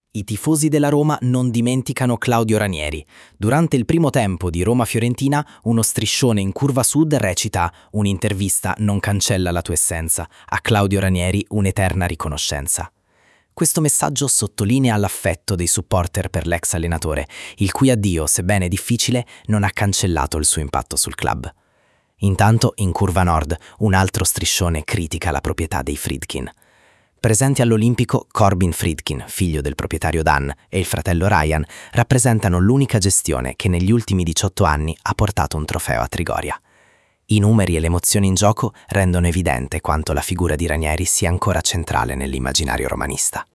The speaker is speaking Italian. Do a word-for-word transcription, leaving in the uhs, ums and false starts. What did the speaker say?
I tifosi della Roma non dimenticano Claudio Ranieri. Durante il primo tempo di Roma-Fiorentina, uno striscione in curva sud recita «Un'intervista non cancella la tua essenza, a Claudio Ranieri un'eterna riconoscenza». Questo messaggio sottolinea l'affetto dei supporter per l'ex allenatore, il cui addio, sebbene difficile, non ha cancellato il suo impatto sul club. Intanto, in curva nord, un altro striscione critica la proprietà dei Friedkin. Presenti all'Olimpico, Corbin Friedkin, figlio del proprietario Dan, e il fratello Ryan rappresentano l'unica gestione che negli ultimi diciotto anni ha portato un trofeo a Trigoria. I numeri e le emozioni in gioco rendono evidente quanto la figura di Ranieri sia ancora centrale nell'immaginario romanista.